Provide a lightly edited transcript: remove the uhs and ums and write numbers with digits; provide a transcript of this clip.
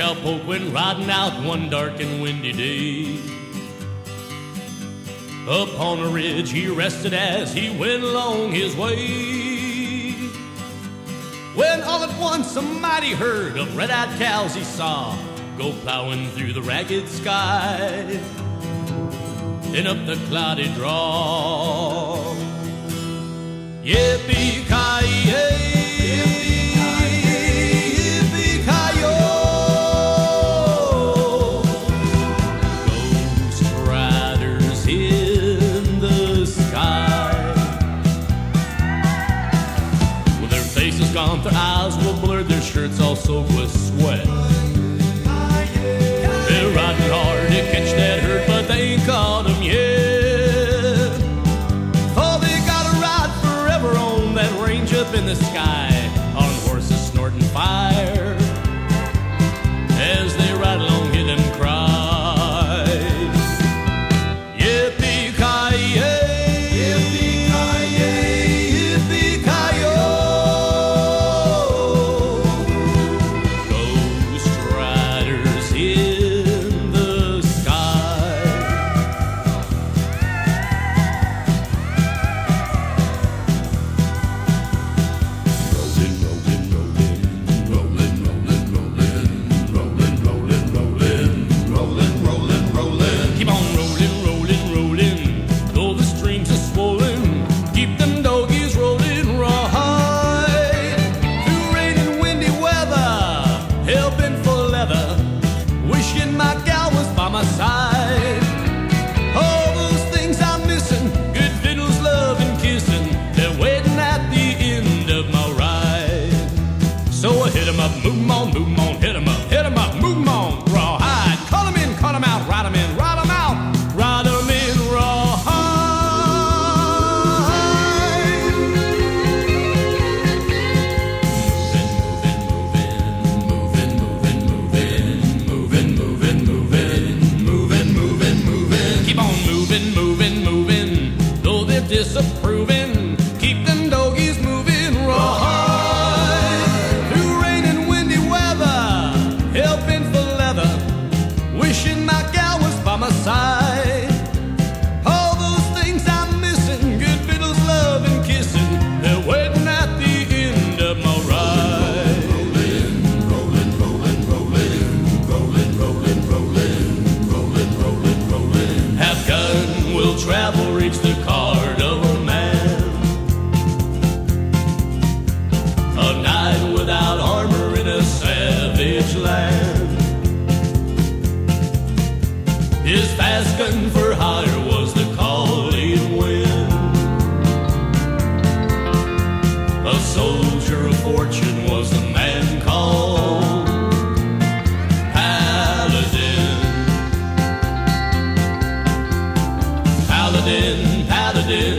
cowpoke went riding out one dark and windy day. Upon a ridge he rested as he went along his way. When all at once a mighty herd of red-eyed cows he saw go plowing through the ragged sky and up the cloudy draw. Yippee-ki-yay! Their eyes were blurred, their shirts all soaked with sweat. They're riding hard to catch that herd, but they ain't caught them yet. Oh, they gotta ride forever on that range up in the sky, on horses snorting fire. As they ride along, hear them cry, yippee-ki-yay! Move on, hit 'em up, move 'em on, rawhide. Call 'em in, call 'em out, ride 'em in, ride 'em out, ride 'em in, rawhide. Moving. Keep on moving, though they're disapproving. Keep them doggies moving, rawhide. Wishing my gal was by my side. All those things I'm missing, good fiddles, love and kissing, they're waiting at the end of my ride. Rolling. Half gun will travel, reach the card of a man. A night without armor in a savage land. His fast gun for hire was the call he'd win. A soldier of fortune was the man called Paladin. Paladin